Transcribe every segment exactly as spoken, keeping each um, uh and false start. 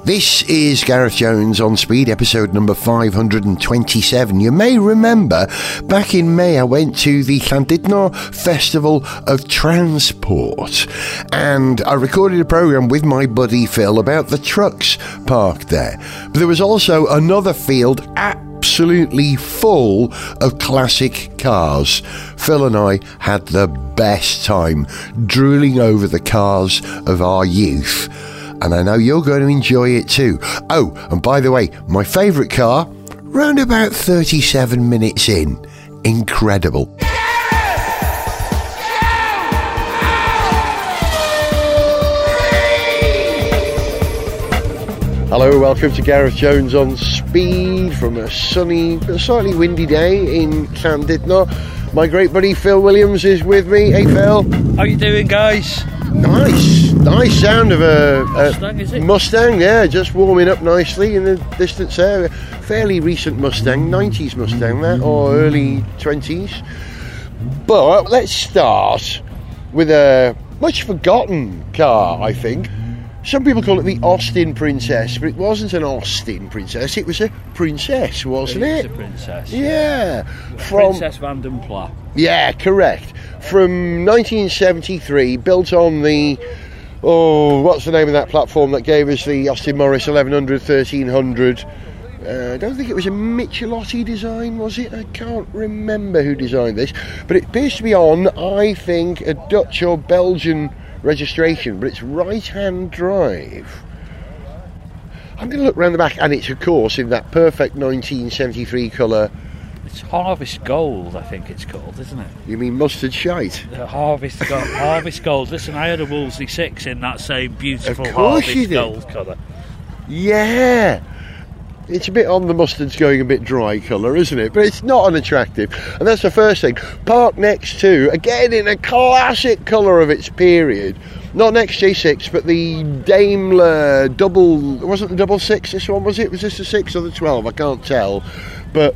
This is Gareth Jones on Speed, episode number five hundred twenty-seven. You may remember back in May I went to the Llandudno Festival of Transport and I recorded a programme with my buddy Phil about the trucks parked there. But there was also another field absolutely full of classic cars. Phil and I had the best time drooling over the cars of our youth. And I know you're going to enjoy it too. Oh, and by the way, my favourite car, round about thirty-seven minutes in. Incredible. Hello, welcome to Gareth Jones on Speed from a sunny, but slightly windy day in Llandudno. My great buddy Phil Williams is with me. Hey Phil. How you doing, guys? Nice, nice sound of a, a Mustang, is it? Mustang, yeah, just warming up nicely in the distance there. A fairly recent Mustang, nineties Mustang that, or early twenties. But let's start with a much forgotten car, I think. Some people call it the Austin Princess, but it wasn't an Austin Princess, it was a princess, wasn't it? It was a princess. Yeah. From Princess Van den Pla. Yeah, correct. From nineteen seventy-three, built on the, oh, what's the name of that platform that gave us the Austin Morris eleven hundred, thirteen hundred? Uh, I don't think it was a Michelotti design, was it? I can't remember who designed this, but it appears to be on, I think, a Dutch or Belgian registration, but it's right-hand drive. I'm going to look round the back, and it's, of course, in that perfect nineteen seventy-three colour. It's Harvest Gold, I think it's called, isn't it? You mean mustard shite? The Harvest Gold. Harvest Gold. Listen, I had a Wolseley six in that same beautiful Of course you Harvest did. Gold colour. Yeah. It's a bit on the mustard's going a bit dry colour, isn't it? But it's not unattractive. And that's the first thing. Parked next to, again in a classic colour of its period, not an X J six, but the Daimler double, it wasn't the double six this one, was it? Was this the six or the twelve? I can't tell. But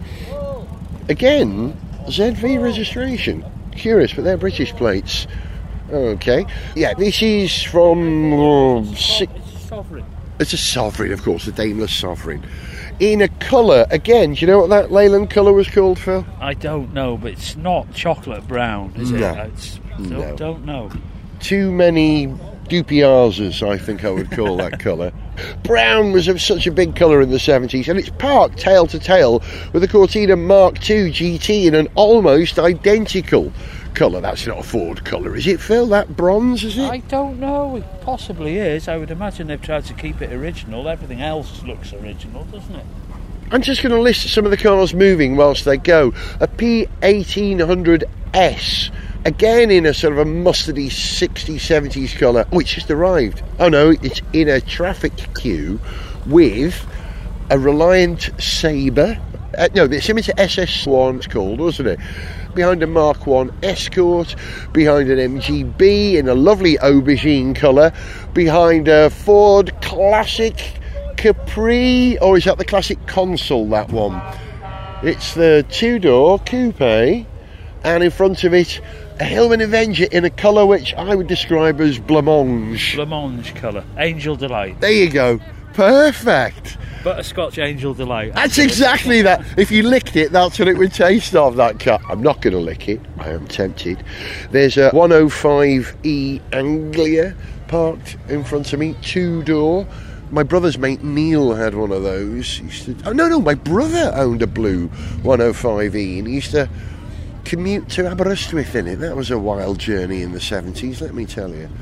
again, Z V registration. Curious, but they're British plates. Okay. Yeah, this is from oh, six, It's Sovereign. It's a Sovereign, of course, the Daimler Sovereign. In a colour, again, do you know what that Leyland colour was called, Phil? I don't know, but it's not chocolate brown, is No. it? It's, No. don't, don't know. Too many dupiazas, I think I would call that colour. Brown was of such a big colour in the seventies, and it's parked tail to tail with a Cortina Mark two G T in an almost identical colour. That's not a Ford colour, is it, Phil? That bronze, is it? I don't know. It possibly is. I would imagine they've tried to keep it original. Everything else looks original, doesn't it? I'm just going to list some of the cars moving whilst they go. A P eighteen hundred S, again in a sort of a mustardy sixties, seventies colour. Oh, it's just arrived. Oh no, it's in a traffic queue with a Reliant Sabre. Uh, no, it's similar to S S one, it's called, wasn't it? Behind a Mark one Escort, behind an M G B in a lovely aubergine colour, behind a Ford Classic Capri, or is that the Classic Consul, that one? It's the two-door coupe, and in front of it, a Hillman Avenger in a colour which I would describe as blancmange. Blancmange colour. Angel Delight. There you go. Perfect. Butterscotch Angel Delight. That's exactly that. If you licked it, that's what it would taste of, that car. I'm not going to lick it. I am tempted. There's a one oh five E Anglia parked in front of me, two-door. My brother's mate Neil had one of those. He used to, oh, no, no, my brother owned a blue one oh five E, and he used to commute to Aberystwyth in it. That was a wild journey in the seventies, let me tell you.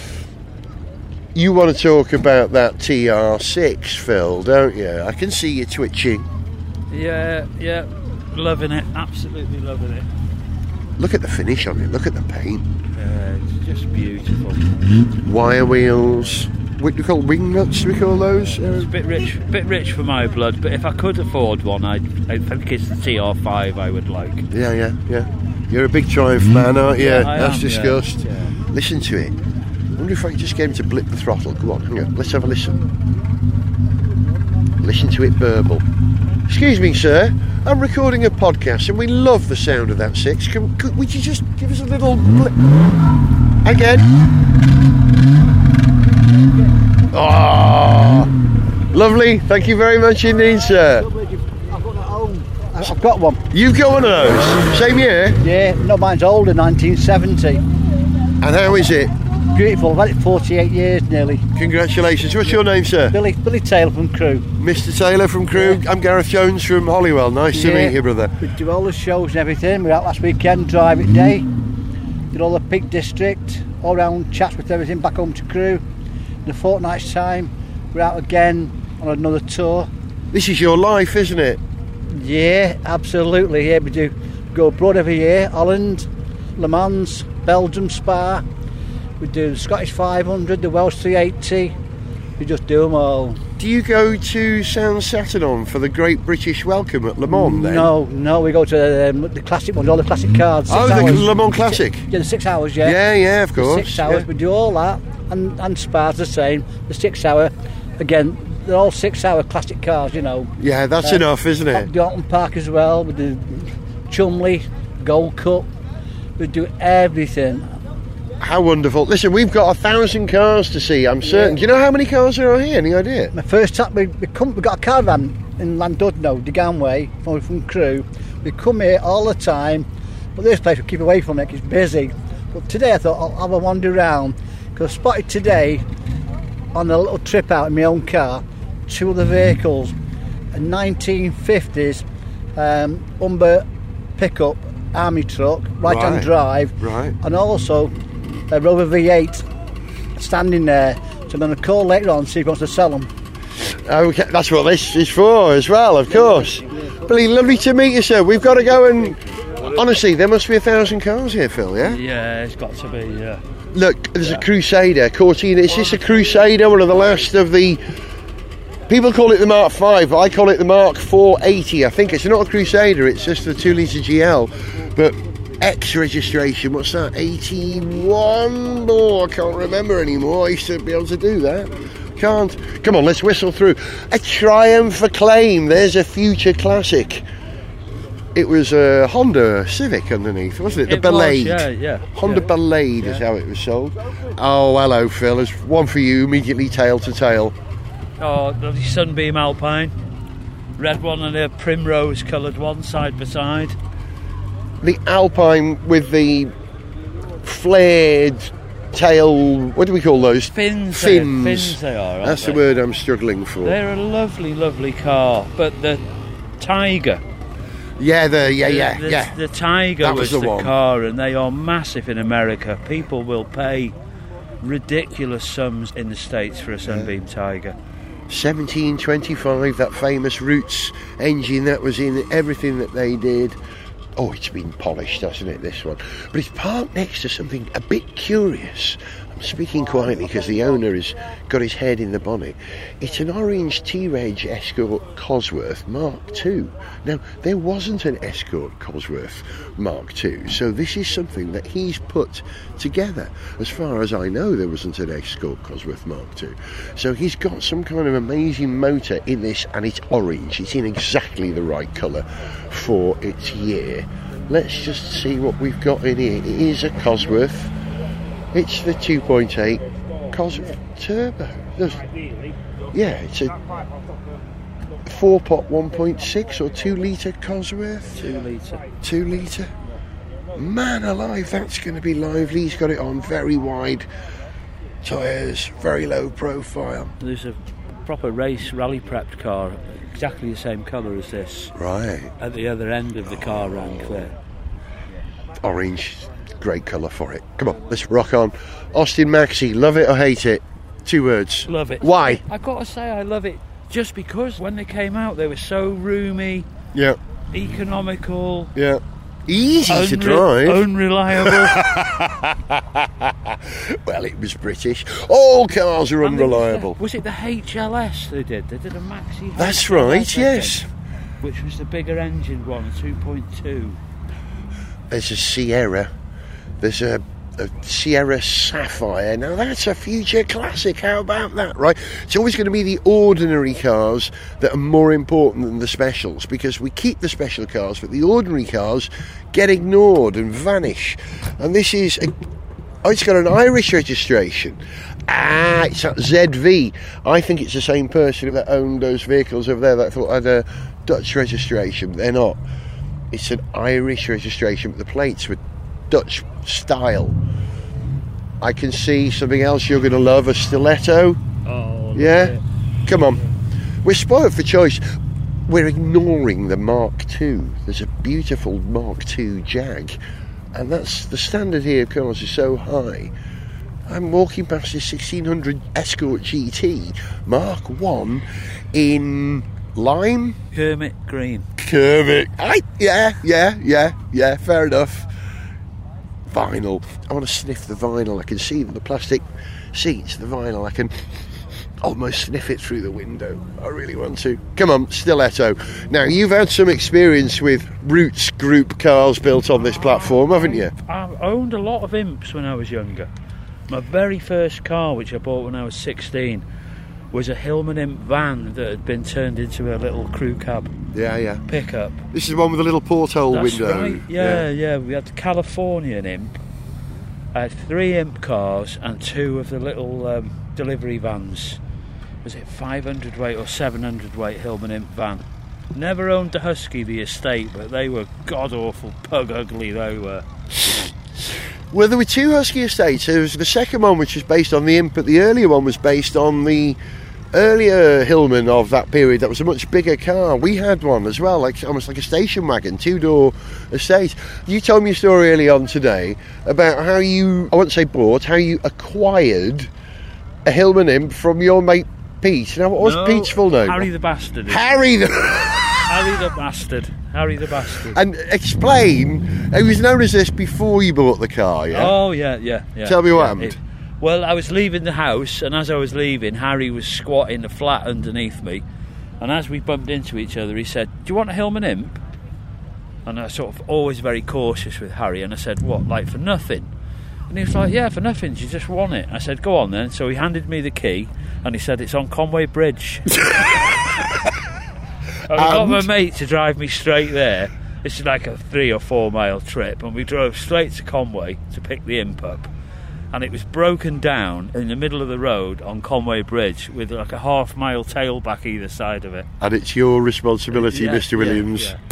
You want to talk about that T R six, Phil, don't you? I can see you twitching. Yeah, yeah. Loving it. Absolutely loving it. Look at the finish on it. Look at the paint. Yeah, it's just beautiful. Wire wheels. What do we call wing nuts? Do we call those? It's a bit rich, bit rich for my blood, but if I could afford one, I'd, I think it's the T R five I would like. Yeah, yeah, yeah. You're a big Triumph man, aren't you? Yeah, I That's am, discussed. Yeah, yeah. Listen to it. I wonder if I can just get him to blip the throttle. Come on, hang on. Let's have a listen. Listen to it burble. Excuse me, sir. I'm recording a podcast and we love the sound of that six. Can, could, would you just give us a little blip? Again. Oh, Lovely. Thank you very much indeed, sir. I've got it at home. I've got one. You've got one of those? Same year? Yeah, no, mine's older, nineteen seventy. And how is it? Beautiful. I've had it forty-eight years nearly. Congratulations. What's your name, sir? Billy Billy Taylor from Crewe. Mister Taylor from Crewe. Yeah. I'm Gareth Jones from Holywell. Nice to Yeah. meet you, brother. We do all the shows and everything. We were out last weekend, drive it day. Did all the Peak District, all round Chatsworth, everything, back home to Crewe. In a fortnight's time, we're out again on another tour. This is your life, isn't it? Yeah, absolutely. Yeah, we do go abroad every year. Holland, Le Mans, Belgium, Spa. We do the Scottish five hundred, the Welsh three eighty. We just do them all. Do you go to Sound Saturn for the Great British Welcome at Le Mans then? No, no, we go to um, the classic ones, all the classic cars. Oh, the hours. Le Mans Classic? Yeah, the six hours, yeah. Yeah, yeah, of course. Six hours, yeah. we do all that. And, and Spa's the same. The six hour, again, they're all six hour classic cars, you know. Yeah, that's Uh, enough, isn't it? The Alton Park as well, we do Chumley, Gold Cup. We do everything. How wonderful. Listen, we've got a thousand cars to see, I'm certain. Yeah. Do you know how many cars there are here? Any idea? My first time, we, we, come, we got a caravan in Landudno, Deganway, from, from Crewe. We come here all the time, but this place we keep away from it 'cause it's busy. But today I thought I'll have a wander around, because I spotted today on a little trip out in my own car two other vehicles, a nineteen fifties um, Humber pickup army truck, right hand Right. drive, Right. and also a Rover V eight standing there. So I'm going to call later on and see if he wants to sell them. Okay, that's what this is for as well, of course. Billy, lovely to meet you, sir. We've got to go and... Honestly, there must be a thousand cars here, Phil, yeah? Yeah, it's got to be, yeah. Look, there's a Crusader, Cortina. Is this a Crusader, one of the last of the... People call it the Mark five, but I call it the Mark four eighty. I think it's not a Crusader, it's just the two litre G L. But X registration, what's that, eighty-one? Oh, I can't remember anymore. I used to be able to do that. Can't. Come on, let's whistle through. A Triumph Acclaim, there's a future classic. It was a Honda Civic underneath, wasn't it? The It was, Belade. yeah, yeah, Honda yeah. Belade is Yeah. how it was sold. Oh, hello, Phil. There's one for you, immediately tail to tail. Oh, the Sunbeam Alpine. Red one and a primrose coloured one, side by side. The Alpine with the flared tail, what do we call those? Fins. Fins. They, fins they are, aren't That's they? the word I'm struggling for. They're a lovely, lovely car. But the Tiger. Yeah, the yeah, yeah, the, yeah. The Tiger That was, was the the one. car, and they are massive in America. People will pay ridiculous sums in the States for a Sunbeam Tiger. seventeen twenty-five, that famous Roots engine that was in everything that they did. Oh, it's been polished, hasn't it, this one? But it's parked next to something a bit curious. I'm speaking quietly because the owner has got his head in the bonnet. It's an orange T-Reg Escort Cosworth Mark two. Now, there wasn't an Escort Cosworth Mark two, so this is something that he's put together. As far as I know, there wasn't an Escort Cosworth Mark two. So he's got some kind of amazing motor in this, and it's orange. It's in exactly the right colour for its year. Let's just see what we've got in here. It is a Cosworth. It's the two point eight Cosworth Turbo. There's, yeah, it's a four pot one point six or two litre Cosworth. Two litre. Two litre. Man alive, that's going to be lively. He's got it on very wide tyres, very low profile. There's a proper race rally prepped car, exactly the same colour as this, Right. at the other end of the car rank there. Orange, great colour for it. Come on, let's rock on. Austin Maxi, love it or hate it? Two words. Love it. Why? I've got to say I love it just because when they came out they were so roomy, Yeah, economical, yeah. Easy to unre- drive. unreliable. Well, it was British. All cars are And there was the- unreliable. Was it the H L S they did? They did a Maxi. That's H L S, right, I think, yes. Which was the bigger engine one, two point two. There's a Sierra. There's a, a Sierra Sapphire. Now that's a future classic. How about that, right? It's always going to be the ordinary cars that are more important than the specials, because we keep the special cars, but the ordinary cars get ignored and vanish. And this is a Oh, it's got an Irish registration. Ah, it's at Z V. I think it's the same person that owned those vehicles over there that I thought had a Dutch registration. They're not. It's an Irish registration, but the plates were Dutch style. I can see something else you're going to love, a stiletto. Oh, yeah? yeah. Come on. We're spoiled for choice. We're ignoring the Mark two. There's a beautiful Mark two Jag. And that's the standard here of cars is so high. I'm walking past this sixteen hundred Escort G T Mark one in lime. Kermit Green. Kermit. I, yeah, yeah, yeah, yeah, fair enough. Vinyl. I want to sniff the vinyl. I can see the plastic seats, the vinyl. I can almost sniff it through the window. I really want to. Come on, stiletto. Now, you've had some experience with Roots Group cars built on this platform, haven't you? I owned a lot of Imps when I was younger. My very first car, which I bought when I was sixteen, was a Hillman Imp van that had been turned into a little crew cab Yeah, yeah. pickup. This is the one with a little porthole That's window. right. Yeah, yeah, yeah. We had the Californian Imp. I had three Imp cars and two of the little um, delivery vans. Was it five hundred weight or seven hundred weight Hillman Imp van? Never owned the Husky, the estate, but they were god-awful, pug ugly they were. Well, there were two Husky estates. There was the second one, which was based on the Imp, but the earlier one was based on the earlier Hillman of that period. That was a much bigger car. We had one as well, like almost like a station wagon, two-door estate. You told me a story early on today about how you, I won't say bought, how you acquired a Hillman Imp from your mate Pete. Now, what was No, Pete's full name? Harry the Bastard. Harry the... Harry the Bastard. Harry the Bastard. And explain, he was known as this before you bought the car, yeah? Oh, yeah, yeah, yeah. Tell me what yeah, happened. it- well, I was leaving the house, and as I was leaving, Harry was squatting the flat underneath me. And as we bumped into each other, he said, "Do you want a Hillman Imp?" And I sort of always very cautious with Harry, and I said, "What, like for nothing?" And he was like, "Yeah, for nothing, you just want it." I said, "Go on then." So he handed me the key, and he said, "It's on Conway Bridge." I got my mate to drive me straight there. This is like a three or four mile trip, and we drove straight to Conway to pick the Imp up. And it was broken down in the middle of the road on Conway Bridge with like a half mile tailback either side of it. And it's your responsibility, Yeah, Mister yeah, Williams. yeah.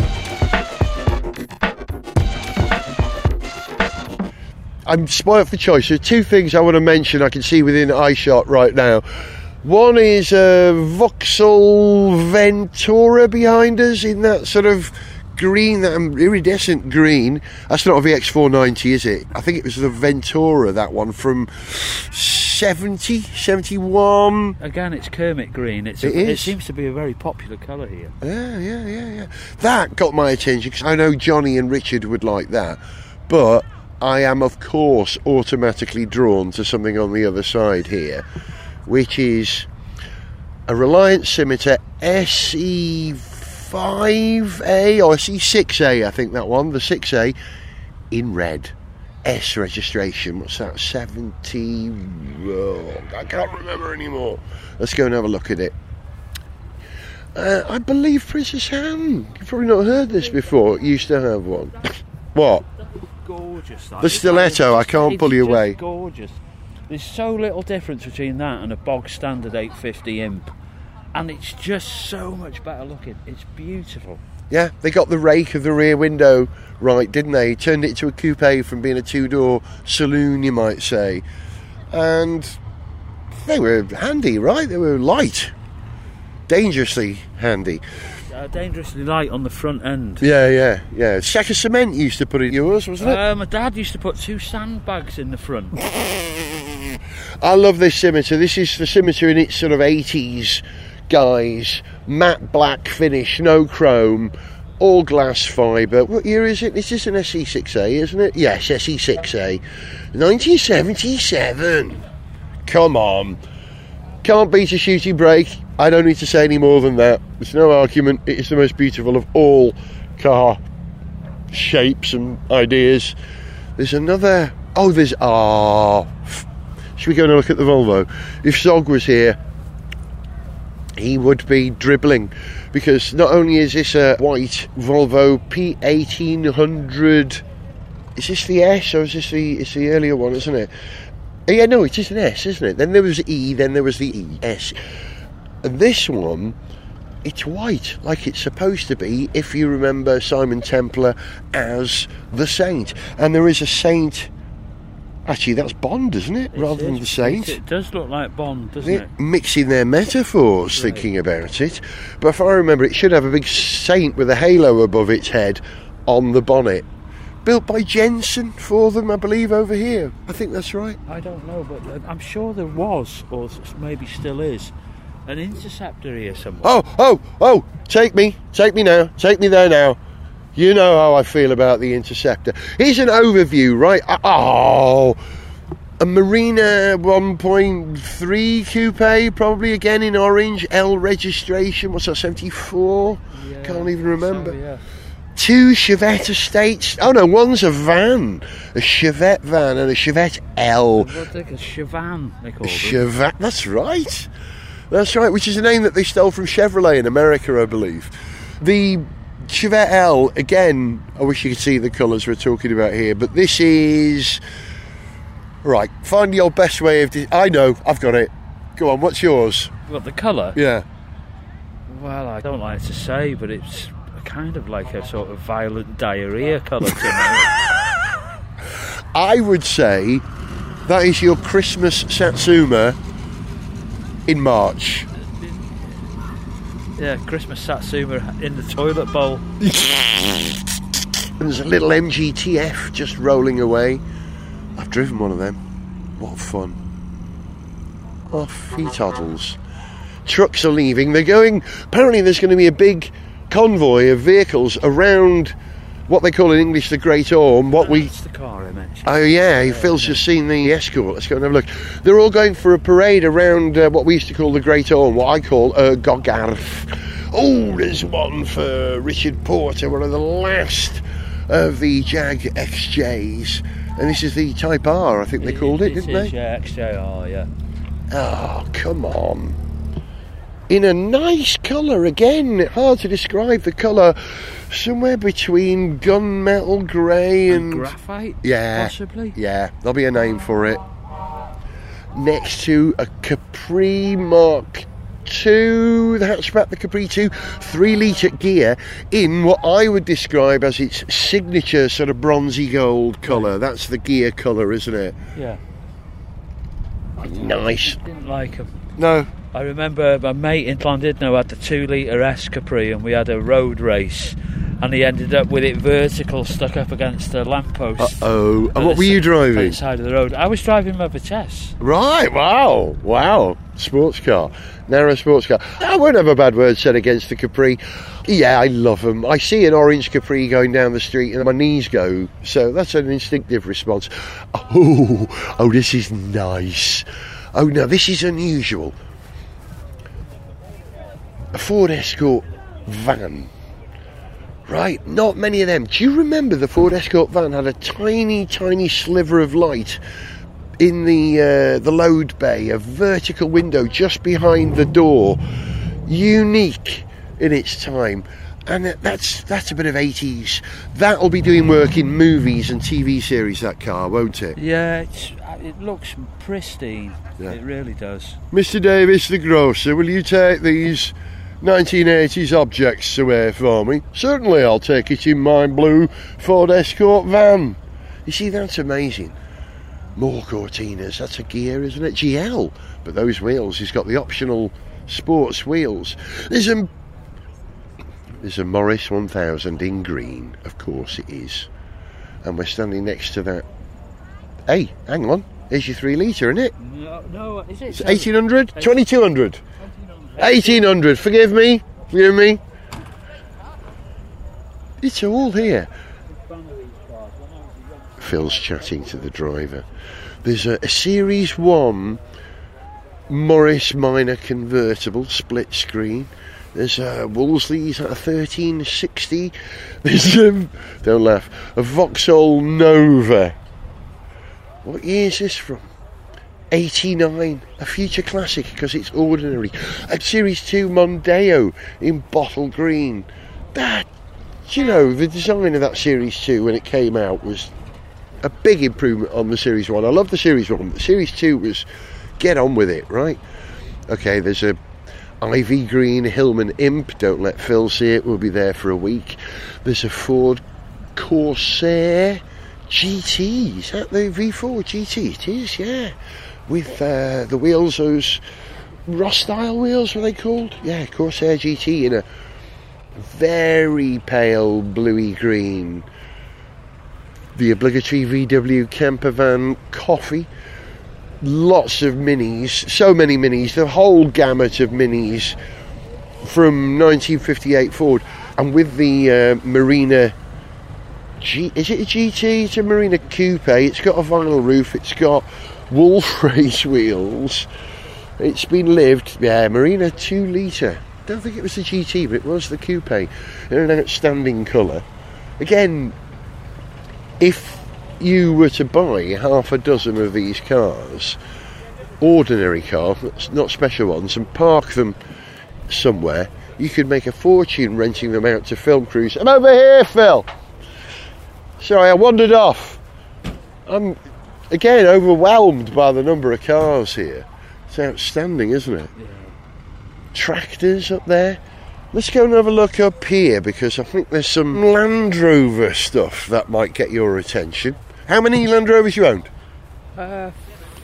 I'm spoilt for choice. There are two things I want to mention I can see within eyeshot right now. One is a Vauxhall Ventura behind us in that sort of green, that iridescent green. That's not a V X four ninety, is it? I think it was the Ventura, that one, from seventy, seventy-one. Again, it's Kermit Green. It's a, It it, is. seems to be a very popular colour here. Yeah, yeah, yeah, yeah. That got my attention because I know Johnny and Richard would like that. But I am, of course, automatically drawn to something on the other side here, which is a Reliant Scimitar S E five A or S E six A, I think that one, the six A, in red. S registration. What's that? seventy... Oh, I can't remember anymore. Let's go and have a look at it. Uh, I believe Princess Anne, you've probably not heard this before, used to have one. What? Gorgeous. That. The It's stiletto, like- I can't it's pull you just away. Gorgeous. There's so little difference between that and a bog standard eight fifty Imp, and it's just so much better looking. It's beautiful. Yeah, they got the rake of the rear window right, didn't they? Turned it into a coupe from being a two-door saloon, you might say. And they were handy, right? They were light. Dangerously handy. Uh, dangerously light on the front end. Yeah, yeah, yeah. Sack of cement you used to put in yours, wasn't it? Uh, my dad used to put two sandbags in the front. I love this Scimitar. This is the Scimitar in its sort of eighties guise. Matte black finish, no chrome, all glass fibre. What year is it? This is an S E six A, isn't it? Yes, S E six A. nineteen seventy-seven. Come on. Can't beat a shooting brake. I don't need to say any more than that. There's no argument. It is the most beautiful of all car shapes and ideas. There's another... Oh, there's... Ah... Oh, should we go and look at the Volvo? If Zog was here, he would be dribbling, because not only is this a white Volvo P eighteen hundred Is this the S or is this the? It's the earlier one, isn't it? Oh, yeah, no, it is an S, isn't it? Then there was E, then there was the E, S. And this one, it's white, like it's supposed to be, if you remember Simon Templar as the Saint. And there is a Saint... Actually, that's Bond, isn't it? It Rather is, than the Saint. It does look like Bond, doesn't They're it? mixing their metaphors, Right. thinking about it. But if I remember, it should have a big Saint with a halo above its head on the bonnet. Built by Jensen for them, I believe, over here. I think that's right. I don't know, but uh, I'm sure there was, or s- maybe still is, an Interceptor here somewhere. Oh, oh, oh, take me, take me now, take me there now. You know how I feel about the Interceptor. Here's an overview, right? Oh, a Marina one point three coupe, probably again in orange, L registration, what's that, seventy-four? Yeah, Can't even so, remember. yeah. Two Chevette estates. Oh no, one's a van. A Chevette van and a Chevette L. What they call Chevan, they call them. Chevette, that's right. That's right, which is a name that they stole from Chevrolet in America, I believe. The Chevette L, again, I wish you could see the colours we're talking about here, but this is... Right, find your best way of... Di- I know, I've got it. Go on, what's yours? What, the colour? Yeah. Well, I don't like to say, but it's kind of like a sort of violent diarrhea colour to me. I would say that is your Christmas Satsuma in March. Yeah, Christmas Satsuma in the toilet bowl. And there's a little M G T F just rolling away. I've driven one of them. What fun. Oh, feet toddles. Trucks are leaving. They're going... Apparently there's going to be a big convoy of vehicles around what they call in English the Great Orme. What we... That's the car I mentioned. Oh yeah, Phil's just seen the Escort. Let's go and have a look. They're all going for a parade around uh, what we used to call the Great Orme, what I call uh, Gogarth. Oh, there's one for Richard Porter, one of the last of the Jag X Js. And this is the Type R, I think they called it, This didn't is, they? Yeah, X J R, yeah. Oh, come on. In a nice colour again. Hard to describe the colour. Somewhere between gunmetal grey and... And graphite? Yeah. Possibly? Yeah, there'll be a name for it. Next to a Capri Mark two, the hatchback, the Capri two, three litre gear in what I would describe as its signature sort of bronzy gold colour. That's the gear colour, isn't it? Yeah. Nice. Didn't like them. No. I remember my mate in Llandudno had the two litre S Capri and we had a road race and he ended up with it vertical stuck up against a lamppost. Uh-oh. And At what the were you si- At driving? the side of the road. I was driving my Vitesse. Right, wow, wow. Sports car. Narrow sports car. I won't have a bad word said against the Capri. Yeah, I love them. I see an orange Capri going down the street and my knees go. So that's an instinctive response. Oh, oh, this is nice. Oh, no, this is unusual. A Ford Escort van. Right, not many of them. Do you remember the Ford Escort van had a tiny, tiny sliver of light in the uh, the load bay, a vertical window just behind the door, unique in its time, and that's that's a bit of eighties. That'll be doing work in movies and T V series. That car, won't it? Yeah, it's, it looks pristine. Yeah. It really does. Mister Davis, the grocer, will you take these nineteen eighties objects away for me? Certainly, I'll take it in my blue Ford Escort van. You see, that's amazing. More Cortinas, that's a gear, isn't it? G L, but those wheels, he's got the optional sports wheels. There's a, there's a Morris one thousand in green, of course it is. And we're standing next to that. Hey, hang on, there's your three litre, isn't it? No, no is it? It's eighteen hundred? twenty-two hundred? eighteen hundred, forgive me, forgive me. It's all here. Phil's chatting to the driver. There's a, a Series one Morris Minor convertible, split screen. There's a Wolseley's at a thirteen sixty. There's a, don't laugh, a Vauxhall Nova. What year is this from? eighty-nine, a future classic because it's ordinary. A Series two Mondeo in bottle green. That, you know, the design of that Series two when it came out was a big improvement on the Series one. I love the Series one. The Series two was get on with it, right? Okay, there's a ivy green Hillman Imp. Don't let Phil see it. We'll be there for a week. There's a Ford Corsair G T. Is that the V four G T? It is, yeah. With uh, the wheels, those Ross style wheels, were they called? Yeah, Corsair G T in a very pale bluey green. The obligatory V W camper van coffee. Lots of minis, so many minis, the whole gamut of minis from nineteen fifty-eight Ford. And with the uh, Marina G, is it a G T? It's a Marina Coupe. It's got a vinyl roof, it's got Wolf race wheels. It's been lived, yeah, Marina two litre. Don't think it was the G T, but it was the Coupe in an outstanding colour. Again, if you were to buy half a dozen of these cars, ordinary cars, not special ones, and park them somewhere, you could make a fortune renting them out to film crews. I'm over here, Phil. Sorry, I wandered off. I'm, again, overwhelmed by the number of cars here. It's outstanding, isn't it? Yeah. Tractors up there. Let's go and have a look up here, because I think there's some Land Rover stuff that might get your attention. How many Land Rovers you owned? Uh,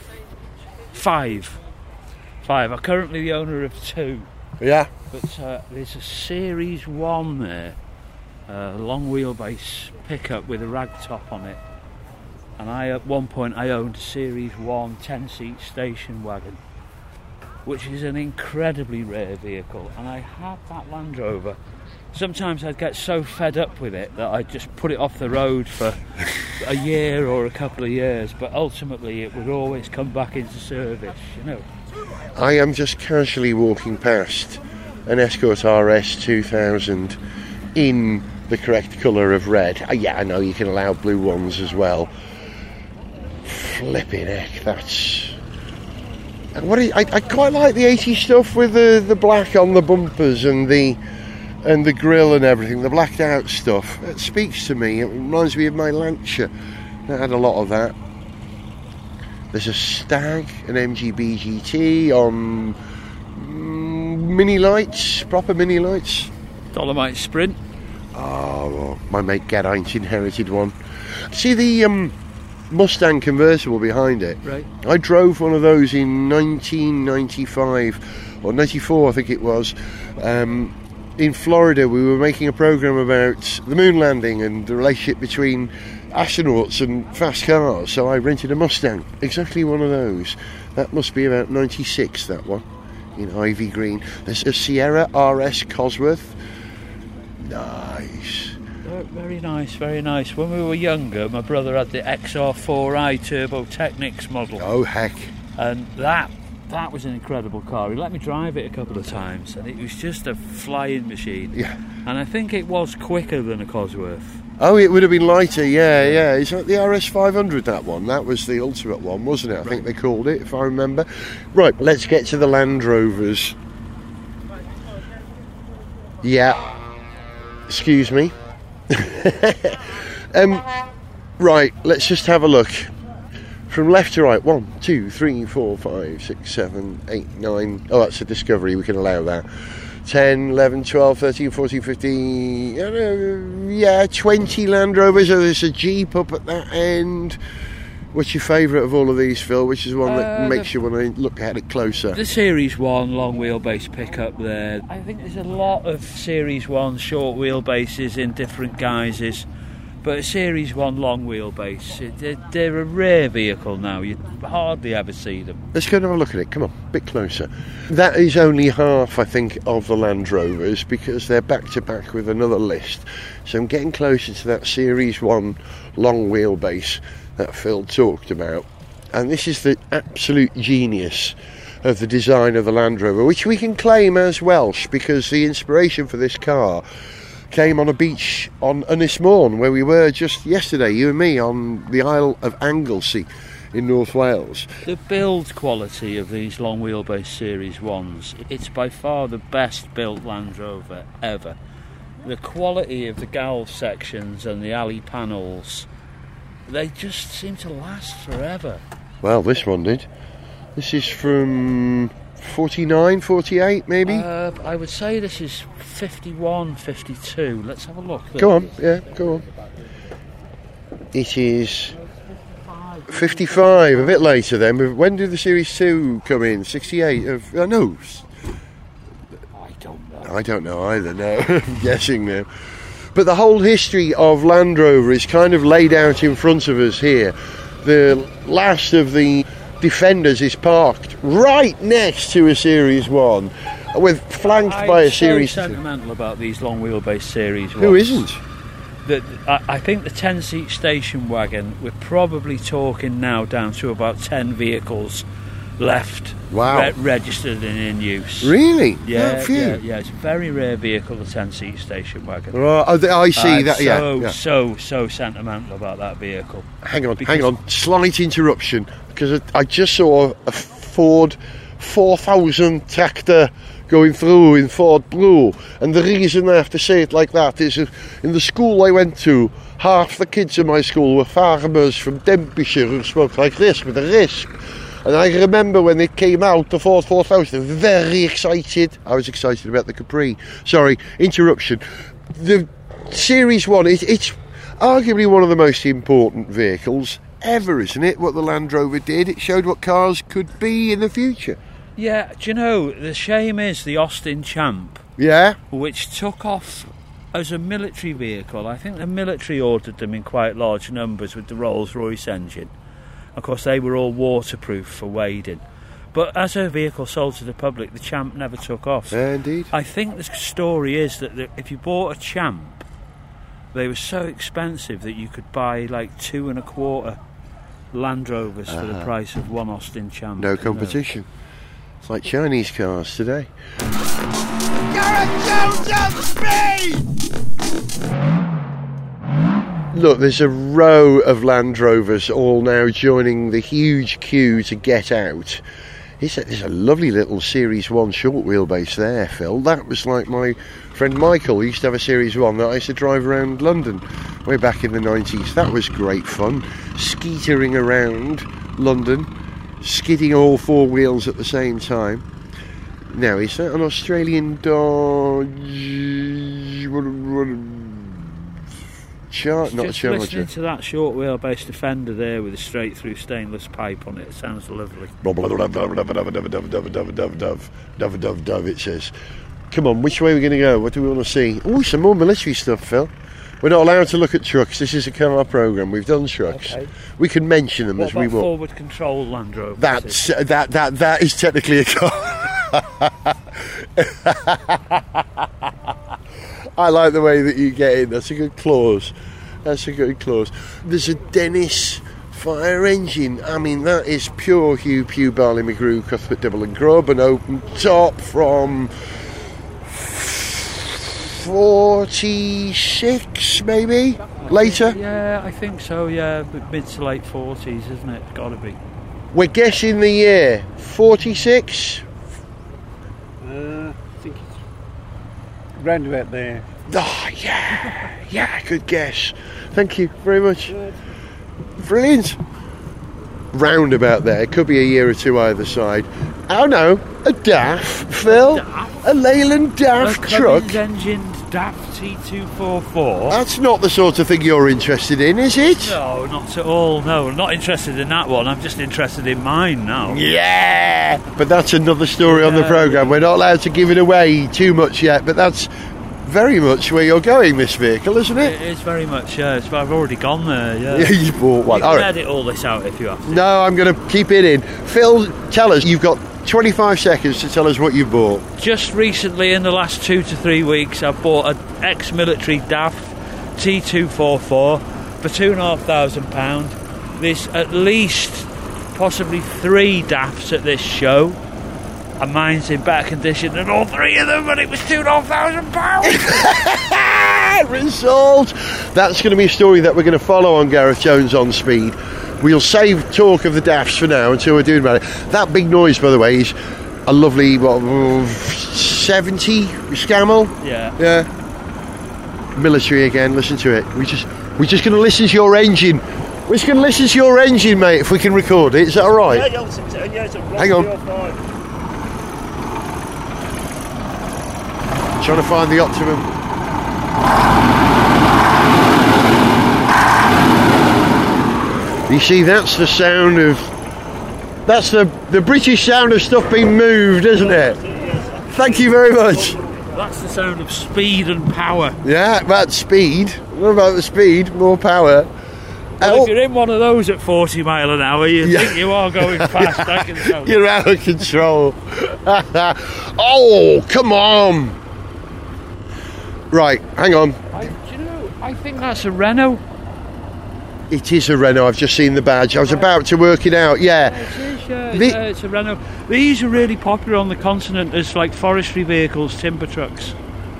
five. Five. I'm currently the owner of two. Yeah. But uh, there's a Series one there. A uh, long wheelbase pickup with a rag top on it. And I, at one point, I owned a Series one ten-seat station wagon, which is an incredibly rare vehicle. And I had that Land Rover. Sometimes I'd get so fed up with it that I'd just put it off the road for a year or a couple of years, but ultimately it would always come back into service, you know. I am just casually walking past an Escort R S two thousand in the correct colour of red. Uh, yeah, I know you can allow blue ones as well. Flipping heck, that's... What is, I, I quite like the eighties stuff with the, the black on the bumpers and the and the grille and everything, the blacked out stuff. It speaks to me. It reminds me of my Lancia. I had a lot of that. There's a Stag, an M G B G T on mm, mini lights, proper mini lights. Dolomite Sprint. Oh, well, my mate Geraint inherited one. See the um, Mustang convertible behind it? Right. I drove one of those in nineteen ninety-five or ninety-four, I think it was. Um, in Florida, we were making a program about the moon landing and the relationship between astronauts and fast cars. So I rented a Mustang, exactly one of those. That must be about ninety-six, that one, in ivy green. There's a Sierra R S Cosworth. Nice. Very nice, very nice. When we were younger, my brother had the X R four i Turbo Technics model. Oh, heck. And that that was an incredible car. He let me drive it a couple of times, and it was just a flying machine. Yeah. And I think it was quicker than a Cosworth. Oh, it would have been lighter, yeah, yeah. Is that the R S five hundred, that one? That was the ultimate one, wasn't it? I right. think they called it, if I remember. Right, let's get to the Land Rovers. Yeah. Excuse me. um, right, let's just have a look. From left to right, one, two, three, four, five, six, seven, eight, nine. Oh, that's a Discovery, we can allow that. ten, eleven, twelve, thirteen, fourteen, fifteen, uh, yeah, twenty Land Rovers. So there's a Jeep up at that end. What's your favourite of all of these, Phil? Which is one that uh, makes the, you want to look at it closer? The Series one long wheelbase pickup there. I think there's a lot of Series one short wheelbases in different guises, but a Series one long wheelbase, they're, they're a rare vehicle now. You hardly ever see them. Let's go and have a look at it. Come on, a bit closer. That is only half, I think, of the Land Rovers, because they're back to back with another list. So I'm getting closer to that Series one long wheelbase that Phil talked about. And this is the absolute genius of the design of the Land Rover, which we can claim as Welsh, because the inspiration for this car came on a beach on Ynys Môn, where we were just yesterday, you and me, on the Isle of Anglesey in North Wales. The build quality of these long wheelbase Series ones, it's by far the best built Land Rover ever. The quality of the galv sections and the alley panels, they just seem to last forever. Well, this one did. This is from forty-nine, forty-eight, maybe? Uh, I would say this is fifty-one, fifty-two. Let's have a look. Go on, yeah, go on. It is fifty-five, a bit later then. When did the Series two come in? sixty-eight? Of, uh, no. I don't know. I don't know either, no. I'm guessing now. But the whole history of Land Rover is kind of laid out in front of us here. The last of the Defenders is parked right next to a Series one, with flanked I'm by a so Series sentimental two. about these long wheelbase Series ones. Who isn't? The, I, I think the ten-seat station wagon, we're probably talking now down to about ten vehicles left Wow. re- registered and in use. Really? Yeah, That few? yeah, yeah. It's a very rare vehicle, the ten-seat station wagon. Right, oh, th- I see I'm that. so, Yeah, yeah. so, so sentimental about that vehicle. Hang on, Because- hang on. Slight interruption, because I just saw a Ford four thousand tractor going through in Ford Blue, and the reason I have to say it like that is that in the school I went to, half the kids in my school were farmers from Denbighshire who spoke like this with a lisp. And I remember when it came out, the Ford four thousand, very excited. I was excited about the Capri. Sorry, interruption. The Series one, it, it's arguably one of the most important vehicles ever, isn't it? What the Land Rover did, it showed what cars could be in the future. Yeah, do you know, the shame is the Austin Champ, Yeah? which took off as a military vehicle. I think the military ordered them in quite large numbers with the Rolls-Royce engine. Of course, they were all waterproof for wading. But as a vehicle sold to the public, the Champ never took off. Yeah, indeed. I think the story is that the, if you bought a Champ, they were so expensive that you could buy like two and a quarter Land Rovers uh-huh. for the price of one Austin Champ. No competition. It's like Chinese cars today. Gareth Jones on speed! Look, there's a row of Land Rovers all now joining the huge queue to get out. It's a, there's a lovely little Series one short wheelbase there, Phil. That was like my friend Michael. He used to have a Series one that I used to drive around London way back in the nineties. That was great fun. Skeetering around London, skidding all four wheels at the same time. Now, is that an Australian Dodge? Char- not a Just Charger. listening to that short wheelbase Defender there with a straight through stainless pipe on it, it sounds lovely. Dove, dove, dove, dove, dove, dove, dove, dove, dove, dove, dove, dove, dove, it says. Come on, which way are we going to go? What do we want to see? Oh, some more military stuff, Phil. We're not allowed to look at trucks. This is a car programme. We've done trucks. Okay. We can mention them What as we about want. forward control Land Rover? That's uh, that that that is technically a car. I like the way that you get in. That's a good clause. That's a good clause. There's a Dennis fire engine. I mean, that is pure Hugh Pugh, Barley McGrew, Cuthbert Double and Grub, and open top from forty-six, maybe later. Yeah, I think so. Yeah, mid to late forties, isn't it? Got to be. We're guessing the year forty-six. Uh, I think it's roundabout there. Oh, yeah, yeah, good guess. Thank you very much. Brilliant. Roundabout there. It could be a year or two either side. Oh no, a D A F, Phil. D A F? A Leyland D A F A truck. Cummins engined D A F T two forty-four. That's not the sort of thing you're interested in, is it? No, not at all. No, I'm not interested in that one. I'm just interested in mine now. Yeah. But that's another story on the Yeah. programme. We're not allowed to give it away too much yet, but that's very much where you're going, this vehicle, isn't it? It is very much, yeah. It's, I've already gone there, yeah. Yeah, you bought one. You All can right. edit all this out if you have to. No, I'm going to keep it in. Phil, tell us, you've got twenty-five seconds to tell us what you bought. Just recently, in the last two to three weeks, I bought an ex-military D A F T two forty-four for two and a half thousand pound. There's at least possibly three D A Fs at this show, and mine's in better condition than all three of them, and it was two and a half thousand pounds. Result! That's going to be a story that we're going to follow on Gareth Jones on Speed. We'll save talk of the D A Fs for now until we're doing about it. That big noise, by the way, is a lovely, what, seventy Scammell? Yeah. Yeah. Military again, listen to it. We just, we're just going to listen to your engine We're just going to listen to your engine, mate, if we can record it. Is that all right? Yeah, you'll listen to it. Yeah, it's a Hang on. Trying to find the optimum. You see, that's the sound of... That's the, the British sound of stuff being moved, isn't it? Thank you very much. That's the sound of speed and power. Yeah, about speed. What about the speed? More power. Well, Oh. if you're in one of those at forty mile an hour, you Yeah. think you are going fast. I can tell. You're out of control. Oh, come on. Right, hang on. I, do you know, I think that's a Renault. It is a Renault. I've just seen the badge. I was about to work it out. Yeah. It is, yeah. The- yeah, it's a Renault. These are really popular on the continent as like forestry vehicles, timber trucks.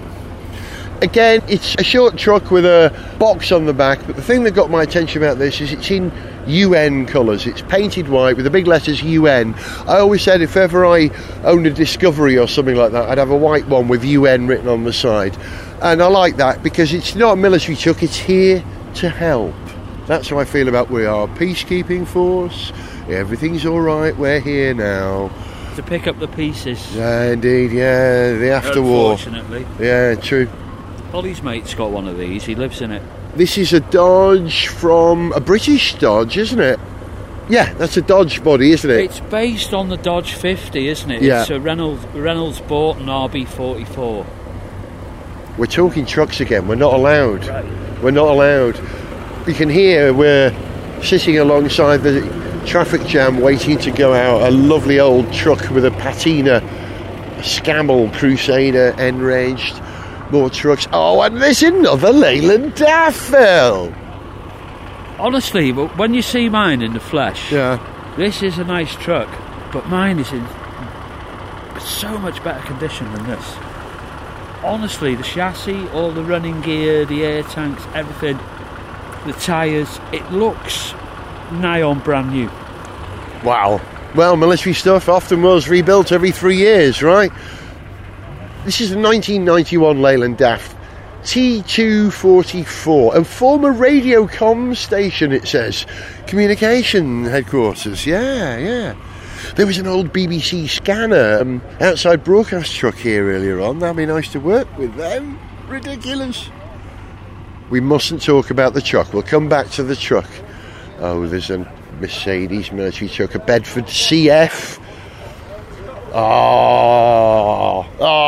Again, it's a short truck with a box on the back, but the thing that got my attention about this is it's in U N colours. It's painted white with the big letters U N. I always said if ever I owned a Discovery or something like that, I'd have a white one with U N written on the side. And I like that because it's not a military truck, it's here to help. That's how I feel about we are a peacekeeping force. Everything's all right, we're here now. To pick up the pieces. Yeah, indeed, yeah, the after war. Unfortunately. Yeah, true. Ollie's mate's got one of these, he lives in it. This is a Dodge from a British Dodge, isn't it? Yeah, that's a Dodge body, isn't it? It's based on the Dodge fifty, isn't it? Yeah. It's a Reynolds, Reynolds bought an R B forty-four. We're talking trucks again, we're not allowed. Right. We're not allowed. You can hear we're sitting alongside the traffic jam waiting to go out. A lovely old truck with a patina, a Scammell Crusader enraged. More trucks. Oh, and there's another Leyland Daffel. Honestly, but when you see mine in the flesh, Yeah. this is a nice truck, but mine is in so much better condition than this. Honestly, the chassis, all the running gear, the air tanks, everything, the tyres, it looks nigh on brand new. Wow. Well, military stuff often was rebuilt every three years, right? This is a nineteen ninety-one Leyland Daft T two forty-four, a former radio comm station, it says. Communication headquarters, yeah, yeah. There was an old B B C scanner, um, outside broadcast truck here earlier on. That'd be nice to work with them. Ridiculous. We mustn't talk about the truck. We'll come back to the truck. Oh, there's a Mercedes military truck, a Bedford C F. Oh,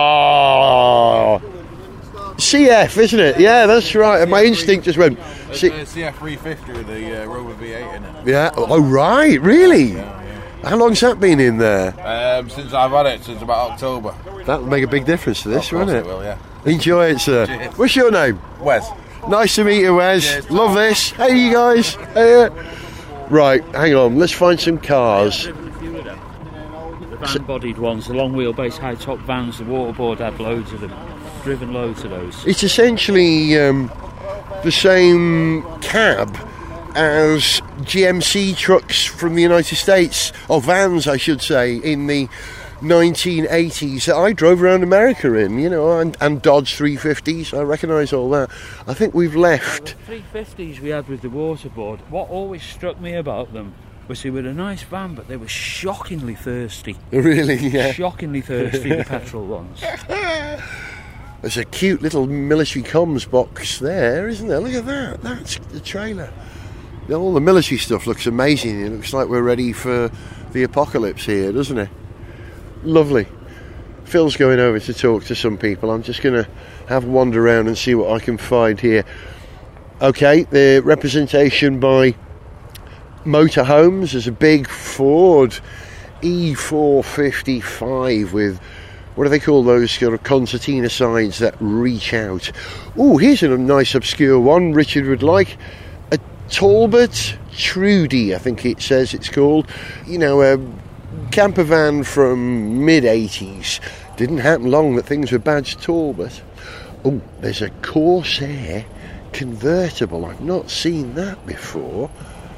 oh. C F, isn't it? Yeah, that's right. And my instinct just went. There's C- a C F three fifty with the uh, Rover V eight in it. yeah. Oh, right. Really? Yeah, How long's that been in there? yeah. Um, since I've had it, since about October. That'll make a big difference to this, Of course won't it it? will, yeah. Enjoy it, sir. Cheers. What's your name? Wes. Nice to meet you, Wes. Cheers. Love this. Hey, you guys. Hey, uh, right, hang on. Let's find some cars. Driven a few of them. The van-bodied ones, the long wheelbase high-top vans, the waterboard had loads of them. Driven loads of those. It's essentially um, the same cab as G M C trucks from the United States, or vans, I should say, in the nineteen eighties that I drove around America in, you know, and, and Dodge three fifties. I recognise all that. I think we've left. three fifties we had with the waterboard. What always struck me about them was they were a nice van, but they were shockingly thirsty. Really, yeah. Shockingly thirsty, the petrol ones. There's a cute little military comms box there, isn't there? Look at that. That's the trailer. All the military stuff looks amazing. It looks like we're ready for the apocalypse here, doesn't it? Lovely. Phil's going over to talk to some people. I'm just going to have a wander around and see what I can find here. Okay, the representation by Motorhomes. There's a big Ford E four fifty-five with, what do they call those sort of concertina signs that reach out? Oh, here's a nice obscure one Richard would like. A Talbot Trudy, I think it says it's called. You know, a camper van from mid eighties. Didn't happen long that things were badged Talbot. Oh, there's a Corsair convertible. I've not seen that before.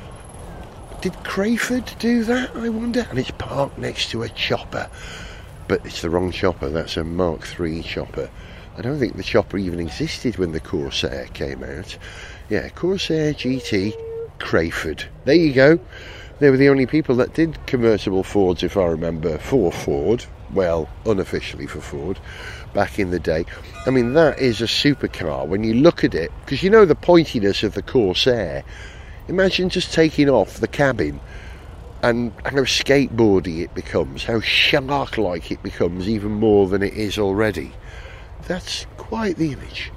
Did Crayford do that, I wonder? And it's parked next to a chopper. But it's the wrong chopper. That's a Mark three chopper. I don't think the chopper even existed when the Corsair came out. Yeah, Corsair G T. Crayford. There you go. They were the only people that did convertible Fords, if I remember, for Ford. Well, unofficially for Ford, back in the day. I mean, that is a supercar when you look at it, because you know the pointiness of the Corsair. Imagine just taking off the cabin and how skateboardy it becomes, how shark-like it becomes even more than it is already. That's quite the image.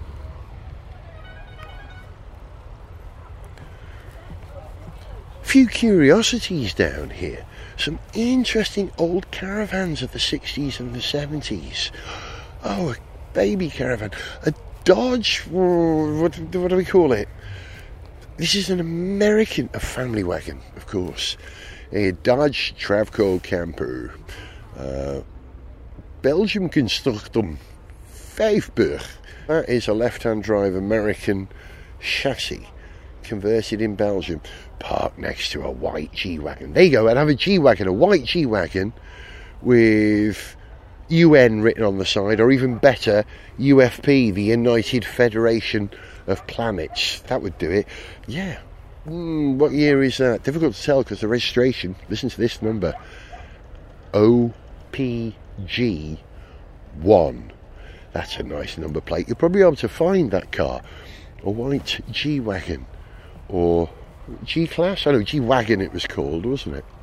Few curiosities down here. Some interesting old caravans of the sixties and the seventies. Oh, a baby caravan. A Dodge, what, what do we call it? This is an American, a family wagon, of course. A Dodge Travco camper. Uh, Belgium Constructum Vijfburg. That is a left-hand drive American chassis, converted in Belgium, parked next to a white G-Wagon. There you go, I'd have a G-Wagon, a white G-Wagon with U N written on the side, or even better, U F P, the United Federation of Planets. That would do it. Yeah. Mm, what year is that? Difficult to tell because the registration, listen to this number, O P G one. That's a nice number plate. You'll probably be able to find that car. A white G-Wagon. Or G-Class? I know, G-Wagon it was called, wasn't it?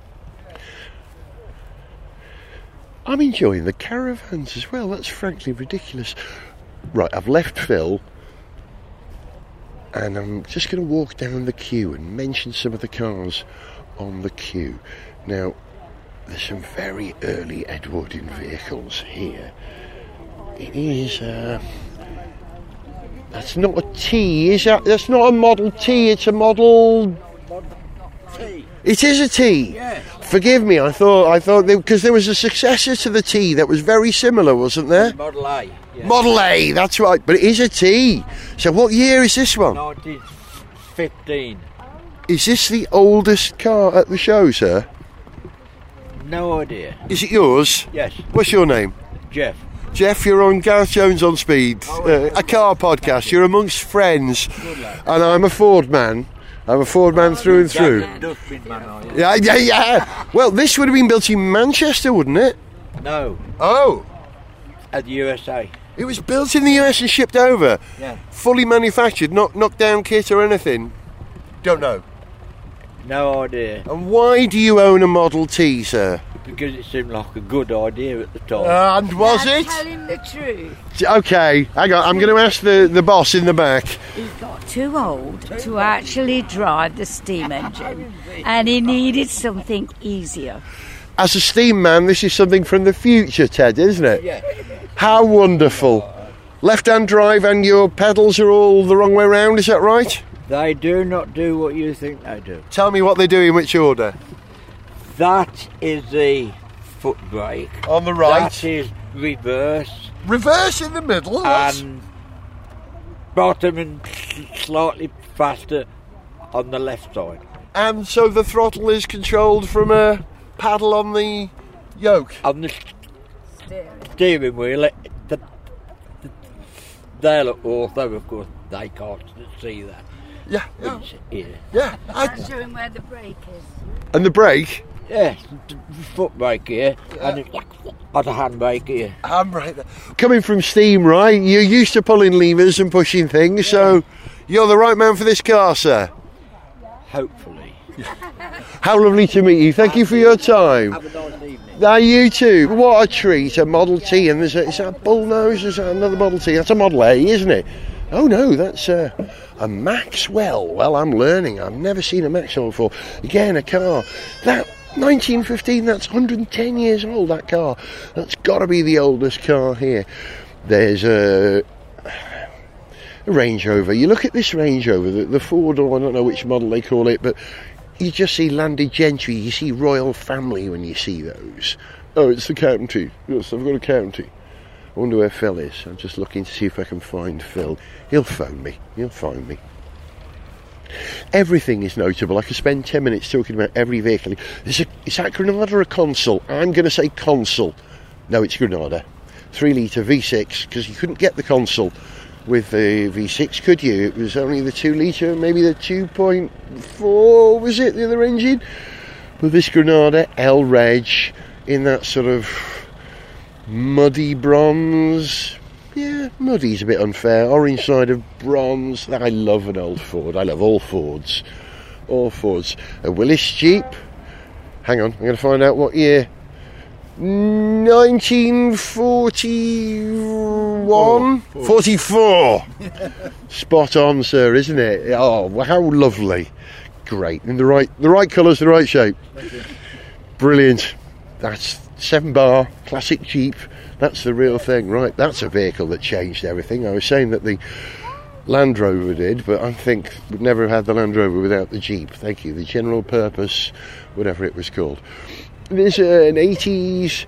I'm enjoying the caravans as well. That's frankly ridiculous. Right, I've left Phil, and I'm just going to walk down the queue and mention some of the cars on the queue. Now, there's some very early Edwardian vehicles here. It is, uh, that's not a T, is that? That's not a Model T, it's a Model T. It is a T. Yeah. Forgive me, I thought, I thought, because there was a successor to the T that was very similar, wasn't there? Model A. Yeah. Model A, that's right, but it is a T. So what year is this one? nineteen fifteen. Is this the oldest car at the show, sir? No idea. Is it yours? Yes. What's your name? Jeff. Jeff, you're on Gareth Jones on Speed, uh, a car podcast. You're amongst friends, and I'm a Ford man. I'm a Ford man through and through. Dustbin man, are you? Yeah, yeah, yeah. Well, this would have been built in Manchester, wouldn't it? No, Oh, at the U S A. it was built in the U S and shipped over. Yeah. Fully manufactured, not knocked down kit or anything. Don't know. No idea. And why do you own a Model T, sir? Because it seemed like a good idea at the time. And was That's it? telling the truth. Okay, hang on. I'm going to ask the, the boss in the back. He got too old to actually drive the steam engine, and he needed something easier. As a steam man, this is something from the future, Ted, isn't it? Yeah. How wonderful. Left-hand drive and your pedals are all the wrong way round, is that right? They do not do what you think they do. Tell me what they do in which order. That is the foot brake. On the right. That is reverse. Reverse in the middle. what? And bottom and slightly faster on the left side. And so the throttle is controlled from a paddle on the yoke. On the steering wheel, it, the, the, they look awful, of course, they can't see that. Yeah, yeah, It's here. yeah. I'll I- show him where the brake is. and the brake. Yes, the foot brake here, and it's got a handbrake here. I'm right there. Coming from steam, right? You're used to pulling levers and pushing things, so you're the right man for this car, sir. Hopefully. How lovely to meet you. Thank you for your time. Have a nice evening. Now you too. What a treat. A Model T, and there's a, is that a Bullnose? Is that another Model T? That's a Model A, isn't it? Oh no, that's a, a Maxwell. Well, I'm learning. I've never seen a Maxwell before. Again, a car. That nineteen fifteen, that's one hundred ten years old, that car. That's got to be the oldest car here. There's a, a Range Rover. You look at this Range Rover, the, the Ford, or I don't know which model they call it, but you just see landed gentry, you see royal family when you see those. Oh, it's the county. Yes, I've got a county. I wonder where Phil is. I'm just looking to see if I can find Phil. He'll phone me. He'll find me. Everything is notable. I could spend ten minutes talking about every vehicle. Is, a, is that Granada or a Consul? I'm going to say Consul. No, it's Granada. three litre V six, because you couldn't get the Consul with the V six, could you? It was only the two litre, maybe the two point four, was it, the other engine? But this Granada L-Reg in that sort of muddy bronze. Yeah, muddy's a bit unfair. Orange side of bronze. I love an old Ford. I love all Fords. All Fords. A Willis Jeep. Hang on, I'm going to find out what year. nineteen forty-one? forty-four. Spot on, sir, isn't it? Oh, how lovely. Great. In the right the right colours, the right shape. Brilliant. That's seven bar, classic Jeep. That's the real thing, right? That's a vehicle that changed everything. I was saying that the Land Rover did, but I think we'd never have had the Land Rover without the Jeep. Thank you. The general purpose, whatever it was called. There's an eighties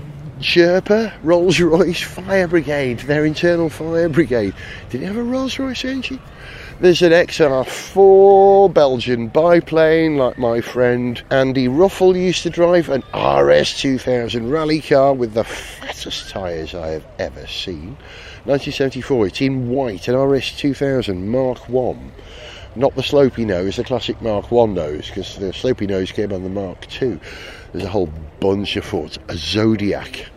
Sherpa Rolls-Royce Fire Brigade, their internal fire brigade. Did it have a Rolls-Royce engine? There's an X R four Belgian biplane, like my friend Andy Ruffle used to drive, an R S two thousand rally car with the fattest tyres I have ever seen. nineteen seventy-four, it's in white, an R S two thousand Mark one. Not the slopey nose, the classic Mark one nose, because the slopey nose came on the Mark two. There's a whole bunch of Fords. A Zodiac.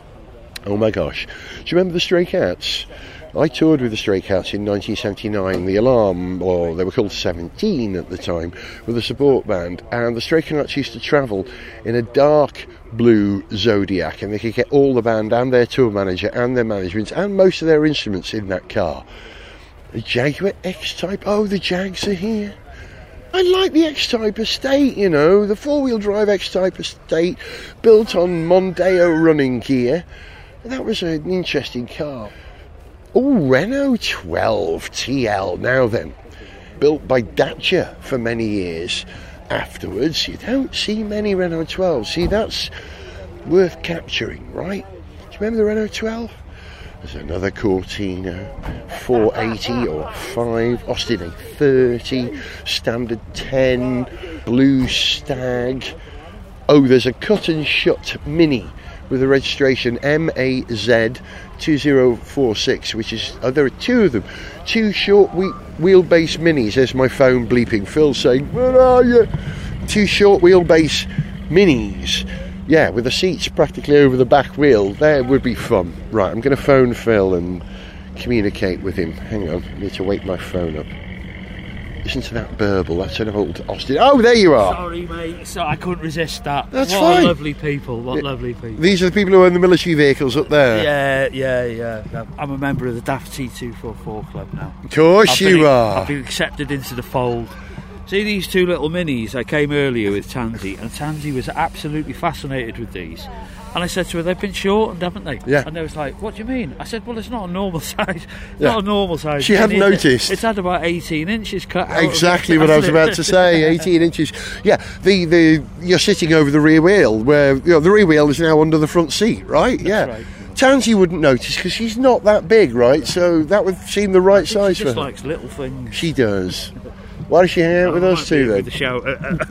Oh my gosh. Do you remember the Stray Cats? I toured with the Stray Cats in nineteen seventy-nine, the Alarm, or they were called seventeen at the time, with a support band, and the Stray Cats used to travel in a dark blue Zodiac, and they could get all the band and their tour manager and their management and most of their instruments in that car. The Jaguar X-Type, oh, the Jags are here. I like the X-Type Estate, you know, the four-wheel drive X-Type Estate, built on Mondeo running gear. That was an interesting car. Oh, Renault twelve T L, now then. Built by Dacia for many years. Afterwards, you don't see many Renault twelves. See, that's worth capturing, right? Do you remember the Renault twelve? There's another Cortina, four eighty or five, Austin A thirty, Standard ten, Blue Stag. Oh, there's a cut and shut Mini with the registration M A Z two zero four six, which is, oh, there are two of them, two short wheel, wheelbase Minis. There's my phone bleeping, Phil saying, where are you? Two short wheelbase Minis, yeah, with the seats practically over the back wheel. There would be fun. Right, I'm going to phone Phil and communicate with him. Hang on, I need to wake my phone up. Listen to that burble, that's an old Austin. Oh, there you are. Sorry, mate, so I couldn't resist that. That's what fine. lovely people, what yeah. lovely people. These are the people who own the military vehicles up there. Yeah, yeah, yeah. I'm a member of the D A F T two forty-four club now. Of course I've you been, are. I've been accepted into the fold. See these two little Minis? I came earlier with Tansy, and Tansy was absolutely fascinated with these. And I said to her, they've been shortened, haven't they? Yeah. And they was like, what do you mean? I said, well, it's not a normal size. It's yeah. not a normal size. She hadn't it's, noticed. It's had about eighteen inches cut out. Exactly what I was about to say, eighteen inches. Yeah, the, the you're sitting over the rear wheel, where you know, the rear wheel is now under the front seat, right? That's yeah. Right. Tansy wouldn't notice because she's not that big, right? So that would seem the right size she for just her. likes little things. She does. Why does she hang out with us two then? The shout.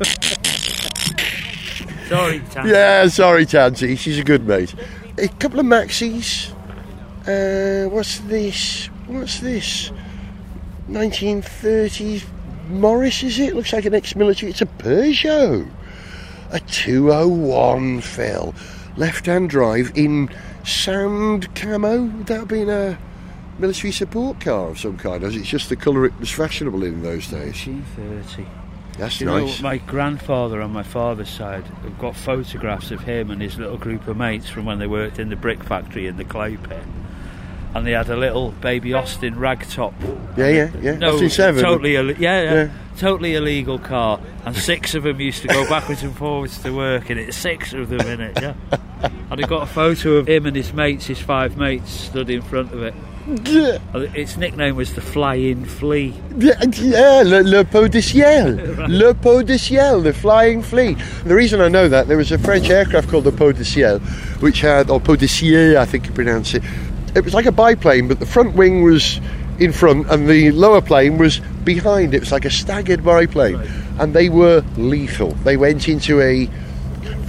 Sorry, Tansy. Yeah, sorry, Tansy. She's a good mate. A couple of Maxis. Uh, what's this? What's this? nineteen thirties Morris, is it? Looks like an ex-military. It's a Peugeot. A two oh one, Phil. Left-hand drive in sand camo. Would that have been a military support car of some kind? Or is it just the colour it was fashionable in those days? G thirty. That's you nice. Know, my grandfather on my father's side have got photographs of him and his little group of mates from when they worked in the brick factory in the clay pit. And they had a little baby Austin ragtop. Yeah, yeah, yeah. No, Austin seven. Totally, Ill- yeah, yeah, yeah, totally illegal car. And six of them used to go backwards and forwards to work in it. Six of them in it, yeah. And I got a photo of him and his mates, his five mates, stood in front of it. Yeah. Its nickname was the Flying Flea. Yeah, yeah le, le pot de ciel. Le pot de ciel, the flying flea. The reason I know that, there was a French aircraft called the pot de ciel, which had, or pot de ciel, I think you pronounce it. It was like a biplane, but the front wing was in front and the lower plane was behind. It was like a staggered biplane. Right. And they were lethal. They went into a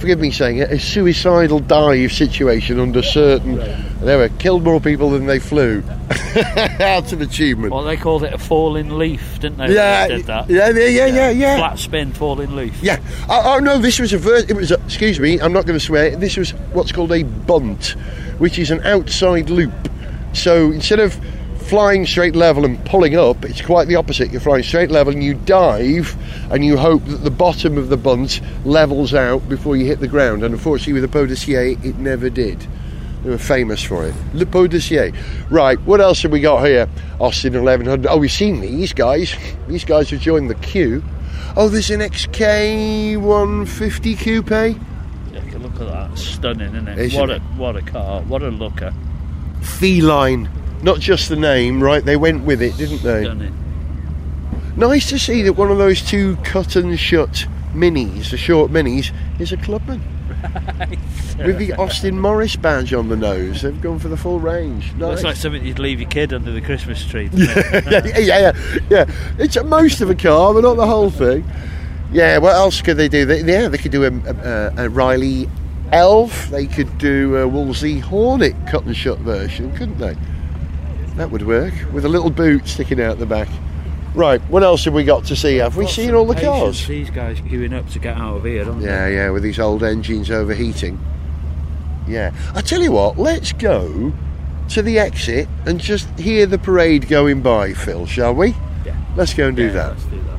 forgive me saying it, a suicidal dive situation under certain. They were killed more people than they flew. Out of achievement. Well, they called it a falling leaf, didn't they? Yeah, They did that. yeah, yeah, yeah, yeah, yeah. Flat spin, falling leaf. Yeah. Oh, oh no, this was a ver- it was a, excuse me, I'm not going to swear. This was what's called a bunt, which is an outside loop. So instead of flying straight level and pulling up, it's quite the opposite. You're flying straight level and you dive and you hope that the bottom of the bunt levels out before you hit the ground. And unfortunately with the Pot de Sier, it never did. They were famous for it. Le Pot de Sier. Right, what else have we got here? Austin eleven hundred. Oh, we've seen these guys. These guys have joined the queue. Oh, there's an X K one fifty coupe. Yeah, look at that. Stunning, isn't it? Isn't what it? a what a car. What a looker. Feline. Not just the name, right? They went with it, didn't they? Stunning. Nice to see that one of those two cut and shut minis, the short minis, is a clubman. With the Austin Morris badge on the nose. They've gone for the full range. Nice. Looks like something you'd leave your kid under the Christmas tree. yeah, yeah, yeah, yeah. It's a most of a car, but not the whole thing. Yeah, what else could they do? They, yeah, they could do a, a, a Riley Elf. They could do a Wolseley Hornet cut and shut version, couldn't they? That would work, with a little boot sticking out the back. Right, what else have we got to see? Have we Got seen some all the patience, cars? These guys queuing up to get out of here, don't Yeah, yeah, with these old engines overheating. Yeah. I tell you what, let's go to the exit and just hear the parade going by, Phil, shall we? Yeah. Let's go and they? do Yeah, that. let's do that.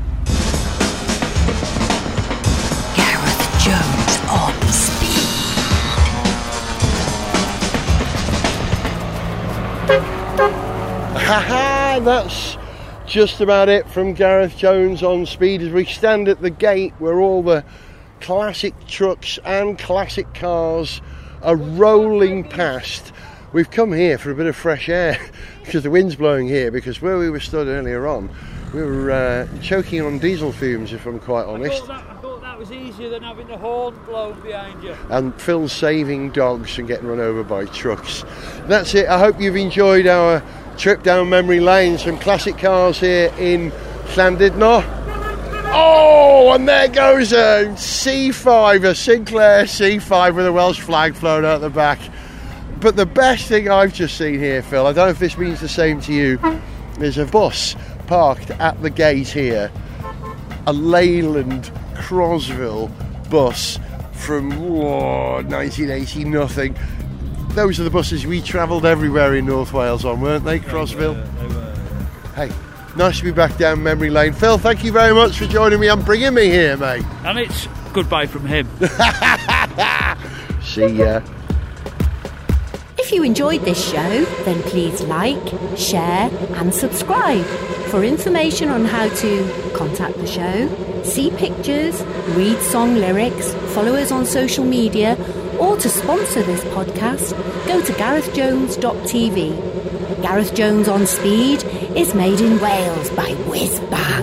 Gareth Jones on speed. Haha, that's just about it from Gareth Jones on speed as we stand at the gate where all the classic trucks and classic cars are rolling past. We've come here for a bit of fresh air because the wind's blowing here, because where we were stood earlier on we were uh, choking on diesel fumes, if I'm quite honest. I thought, that, I thought that was easier than having the horn blown behind you. And Phil's saving dogs from getting run over by trucks. That's it. I hope you've enjoyed our trip down memory lane. Some classic cars here in Llandudno. Oh, and there goes a C five, a Sinclair C five with a Welsh flag flown out the back. But the best thing I've just seen here, Phil, I don't know if this means the same to you, there's a bus parked at the gate here, a Leyland Crosville bus from whoa, nineteen eighty nothing. Those are the buses we travelled everywhere in North Wales on, weren't they, Crosville? They were, they were. Hey, nice to be back down memory lane. Phil, thank you very much for joining me and bringing me here, mate. And it's goodbye from him. See ya. If you enjoyed this show, then please like, share and subscribe. For information on how to contact the show, see pictures, read song lyrics, follow us on social media, or to sponsor this podcast, go to gareth jones dot t v. Gareth Jones on Speed is made in Wales by Whiz Bar.